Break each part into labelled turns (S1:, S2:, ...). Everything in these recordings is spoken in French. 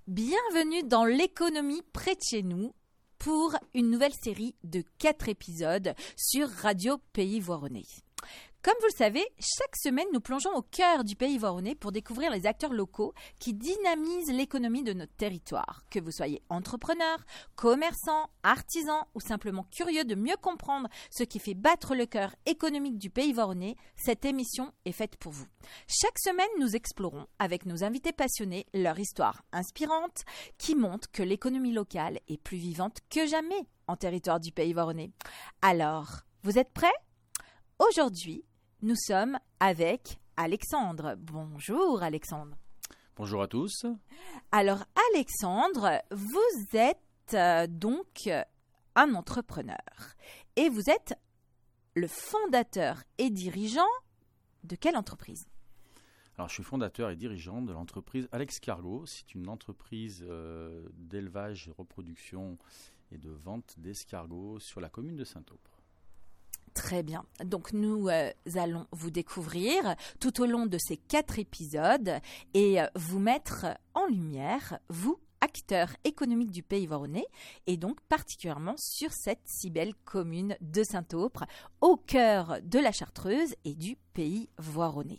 S1: Bienvenue dans l'économie près de chez nous pour une nouvelle série de 4 épisodes sur Radio Pays Voironnais. Comme vous le savez, chaque semaine, nous plongeons au cœur du Pays Voironnais pour découvrir les acteurs locaux qui dynamisent l'économie de notre territoire. Que vous soyez entrepreneur, commerçant, artisan ou simplement curieux de mieux comprendre ce qui fait battre le cœur économique du Pays Voironnais, cette émission est faite pour vous. Chaque semaine, nous explorons avec nos invités passionnés leur histoire inspirante qui montre que l'économie locale est plus vivante que jamais en territoire du Pays Voironnais. Alors, vous êtes prêts ? Aujourd'hui, nous sommes avec Alexandre. Bonjour Alexandre.
S2: Bonjour à tous.
S1: Alors Alexandre, vous êtes donc un entrepreneur et vous êtes le fondateur et dirigeant de quelle entreprise ?
S2: Alors, je suis fondateur et dirigeant de l'entreprise Alex Cargo. C'est une entreprise d'élevage, de reproduction et de vente d'escargots sur la commune de Saint-Aupre.
S1: Très bien. Donc, nous allons vous découvrir tout au long de ces 4 épisodes et vous mettre en lumière, vous, acteurs économiques du Pays Voironnais, et donc particulièrement sur cette si belle commune de Saint-Aupre, au cœur de la Chartreuse et du Pays Voironnais.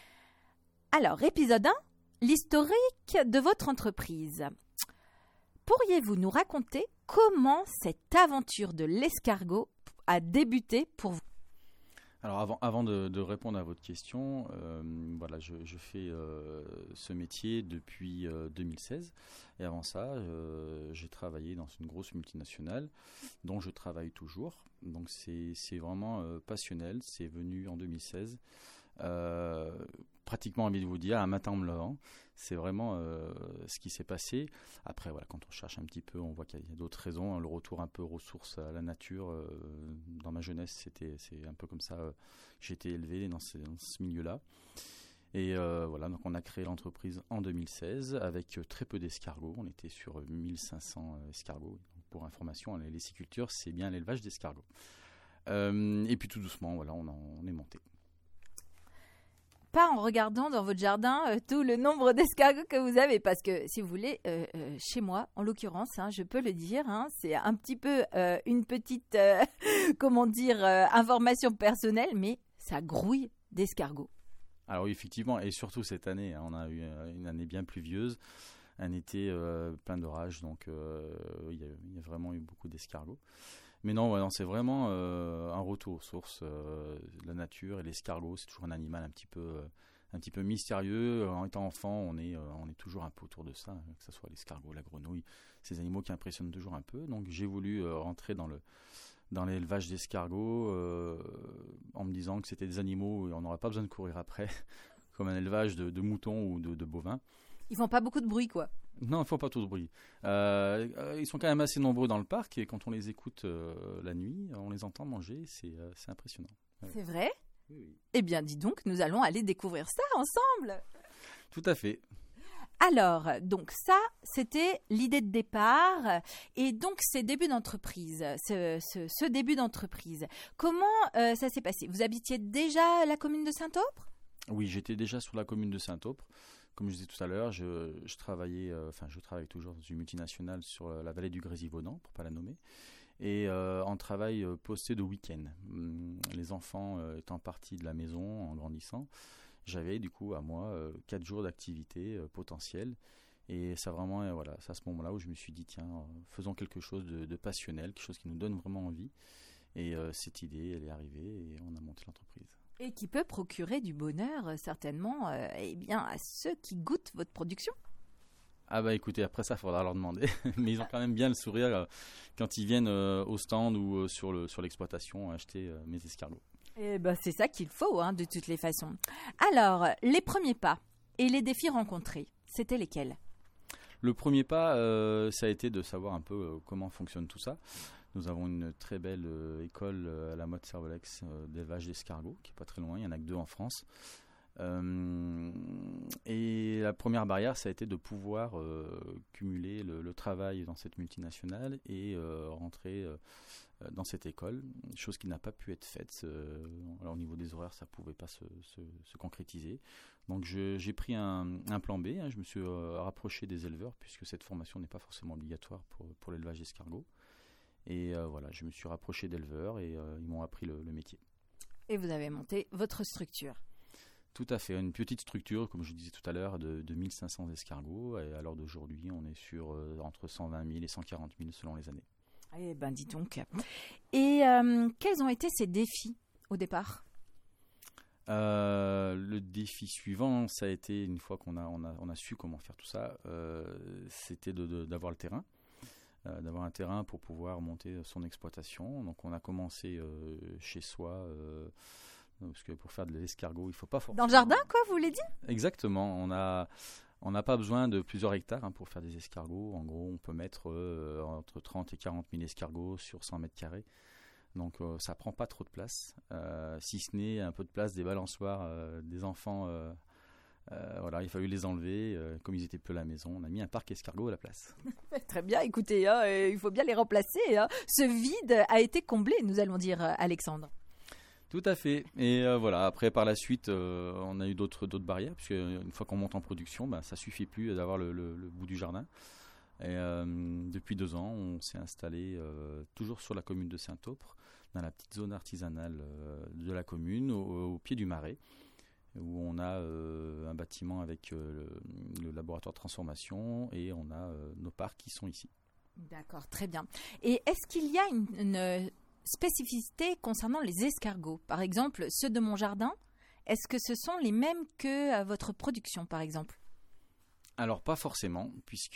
S1: Alors, épisode 1, l'historique de votre entreprise. Pourriez-vous nous raconter comment cette aventure de l'escargot a débuté pour vous ?
S2: Alors, avant de répondre à votre question, voilà, je fais ce métier depuis 2016. Et avant ça, j'ai travaillé dans une grosse multinationale dont je travaille toujours. Donc, c'est vraiment passionnel. C'est venu en 2016. Pratiquement, envie de vous dire, un matin en me levant, c'est vraiment ce qui s'est passé. Après, voilà, quand on cherche un petit peu, on voit qu'il y a d'autres raisons. Le retour un peu aux sources, à la nature. Dans ma jeunesse, c'est un peu comme ça. J'ai été élevé dans ce milieu-là. Et voilà, donc on a créé l'entreprise en 2016 avec très peu d'escargots. On était sur 1500 escargots. Donc, pour information, les lessicultures, c'est bien l'élevage d'escargots. Et puis tout doucement, voilà, on est monté.
S1: Pas en regardant dans votre jardin tout le nombre d'escargots que vous avez, parce que si vous voulez, chez moi, en l'occurrence, je peux le dire, c'est un petit peu une petite, information personnelle, mais ça grouille d'escargots.
S2: Alors oui, effectivement, et surtout cette année, on a eu une année bien pluvieuse, un été plein d'orages, donc il y a vraiment eu beaucoup d'escargots. Mais non, c'est vraiment un retour aux sources, la nature et l'escargot. C'est toujours un animal un petit peu mystérieux. En étant enfant, on est toujours un peu autour de ça, que ce soit l'escargot, la grenouille, ces animaux qui impressionnent toujours un peu. Donc j'ai voulu rentrer dans l'élevage d'escargots en me disant que c'était des animaux où on n'aurait pas besoin de courir après, comme un élevage de moutons ou de bovins.
S1: Ils font pas beaucoup de bruit, quoi.
S2: Non, ils ne font pas tout de bruit. Ils sont quand même assez nombreux dans le parc et quand on les écoute la nuit, on les entend manger, c'est impressionnant.
S1: C'est vrai ?
S2: Oui.
S1: Eh bien, dis donc, nous allons aller découvrir ça ensemble.
S2: Tout à fait.
S1: Alors, donc ça, c'était l'idée de départ et donc ces débuts d'entreprise, ce début d'entreprise. Comment ça s'est passé ? Vous habitiez déjà à la commune de Saint-Aupre ?
S2: Oui, j'étais déjà sur la commune de Saint-Aupre. Comme je disais tout à l'heure, je travaillais, je travaille toujours dans une multinationale sur la vallée du Grésivaudan, pour ne pas la nommer, et en travail posté de week-end. Les enfants étant partis de la maison en grandissant, j'avais du coup à moi 4 jours d'activité potentielle. Et ça vraiment, voilà, c'est à ce moment-là où je me suis dit, tiens, faisons quelque chose de passionnel, quelque chose qui nous donne vraiment envie. Et cette idée, elle est arrivée et on a monté l'entreprise.
S1: Et qui peut procurer du bonheur, certainement, à ceux qui goûtent votre production.
S2: Ah bah écoutez, après ça, il faudra leur demander. Mais ils ont quand même bien le sourire quand ils viennent au stand ou sur l'exploitation acheter mes escargots.
S1: Et c'est ça qu'il faut, de toutes les façons. Alors, les premiers pas et les défis rencontrés, c'était lesquels ?
S2: Le premier pas, ça a été de savoir un peu comment fonctionne tout ça. Nous avons une très belle école à la Motte Servolex d'élevage d'escargots, qui n'est pas très loin, il n'y en a que 2 en France. Et la première barrière, ça a été de pouvoir cumuler le travail dans cette multinationale et rentrer dans cette école, chose qui n'a pas pu être faite. Alors, au niveau des horaires, ça ne pouvait pas se concrétiser. Donc j'ai pris un plan B, je me suis rapproché des éleveurs puisque cette formation n'est pas forcément obligatoire pour l'élevage d'escargots. Et voilà, je me suis rapproché d'éleveurs et ils m'ont appris le métier.
S1: Et vous avez monté votre structure.
S2: Tout à fait, une petite structure, comme je disais tout à l'heure, de 1500 escargots. Et à l'heure d'aujourd'hui, on est sur entre 120 000 et 140 000 selon les années.
S1: Eh ben, dis donc. Et quels ont été ces défis au départ ?
S2: Le défi suivant, ça a été, une fois qu'on a su comment faire tout ça, c'était d'avoir le terrain. D'avoir un terrain pour pouvoir monter son exploitation. Donc on a commencé chez soi, parce que pour faire de l'escargot, il ne faut pas forcément...
S1: Dans le jardin, quoi, vous voulez dire ?
S2: Exactement, on n'a pas besoin de plusieurs hectares pour faire des escargots. En gros, on peut mettre entre 30 et 40 000 escargots sur 100 mètres carrés. Donc ça ne prend pas trop de place, si ce n'est un peu de place des balançoires des enfants. Voilà, il a fallu les enlever. Comme ils étaient peu à la maison, on a mis un parc escargot à la place.
S1: Très bien, écoutez, il faut bien les remplacer. Ce vide a été comblé, nous allons dire, Alexandre.
S2: Tout à fait. Et voilà, après, par la suite, on a eu d'autres barrières, puisque une fois qu'on monte en production, ça ne suffit plus d'avoir le bout du jardin. Et depuis 2 ans, on s'est installé toujours sur la commune de Saint-Aupre, dans la petite zone artisanale de la commune, au pied du Marais, où on a un bâtiment avec le laboratoire de transformation et on a nos parcs qui sont ici.
S1: D'accord, très bien. Et est-ce qu'il y a une spécificité concernant les escargots ? Par exemple, ceux de mon jardin, est-ce que ce sont les mêmes que votre production, par exemple ?
S2: Alors pas forcément, puisque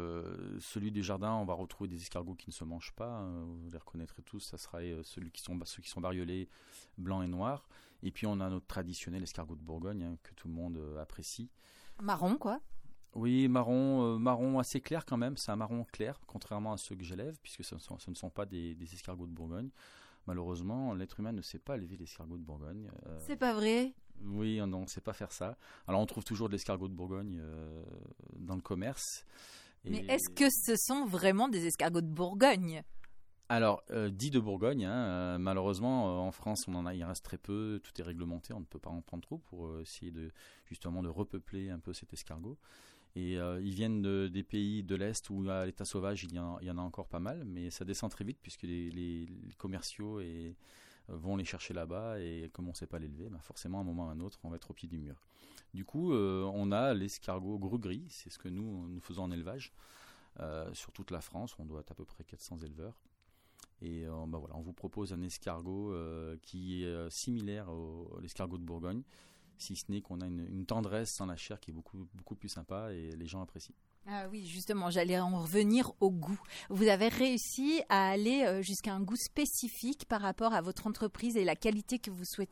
S2: celui du jardin, on va retrouver des escargots qui ne se mangent pas. Vous les reconnaîtrez tous, ça sera ceux qui sont bariolés, blancs et noirs. Et puis on a notre traditionnel escargot de Bourgogne que tout le monde apprécie.
S1: Marron, quoi.
S2: Oui, marron assez clair quand même. C'est un marron clair, contrairement à ceux que j'élève, puisque ce ne sont pas des escargots de Bourgogne. Malheureusement, l'être humain ne sait pas élever l'escargot de Bourgogne.
S1: C'est pas vrai ?
S2: Oui, non, on ne sait pas faire ça. Alors on trouve toujours de l'escargot de Bourgogne dans le commerce.
S1: Mais est-ce que ce sont vraiment des escargots de Bourgogne ?
S2: Alors, dit de Bourgogne, malheureusement, en France, il reste très peu, tout est réglementé, on ne peut pas en prendre trop pour essayer justement de repeupler un peu cet escargot. Et ils viennent des pays de l'Est où à l'état sauvage, il y en a encore pas mal, mais ça descend très vite puisque les commerciaux vont les chercher là-bas et comme on ne sait pas l'élever, forcément à un moment ou à un autre, on va être au pied du mur. Du coup, on a l'escargot gros-gris, c'est ce que nous faisons en élevage. Sur toute la France, on doit être à peu près 400 éleveurs. Et voilà, on vous propose un escargot qui est similaire à l'escargot de Bourgogne, si ce n'est qu'on a une tendresse dans la chair qui est beaucoup, beaucoup plus sympa et les gens apprécient.
S1: Ah oui, justement, j'allais en revenir au goût. Vous avez réussi à aller jusqu'à un goût spécifique par rapport à votre entreprise et la qualité que vous souhaitiez ?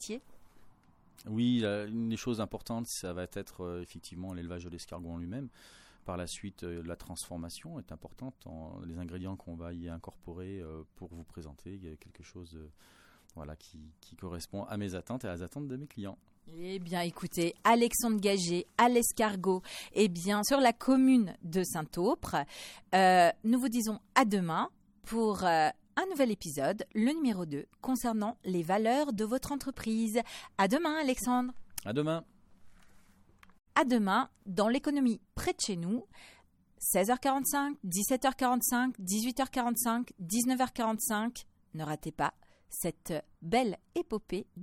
S2: Oui, une des choses importantes, ça va être effectivement l'élevage de l'escargot en lui-même. Par la suite, la transformation est importante. Les ingrédients qu'on va y incorporer pour vous présenter quelque chose qui correspond à mes attentes et à les attentes de mes clients.
S1: Eh bien, écoutez, Alexandre Gagé à l'escargot, sur la commune de Saint-Aupre. Nous vous disons à demain pour un nouvel épisode, le numéro 2, concernant les valeurs de votre entreprise. À demain, Alexandre.
S2: À demain.
S1: À demain, dans l'économie près de chez nous, 16h45, 17h45, 18h45, 19h45. Ne ratez pas cette belle épopée de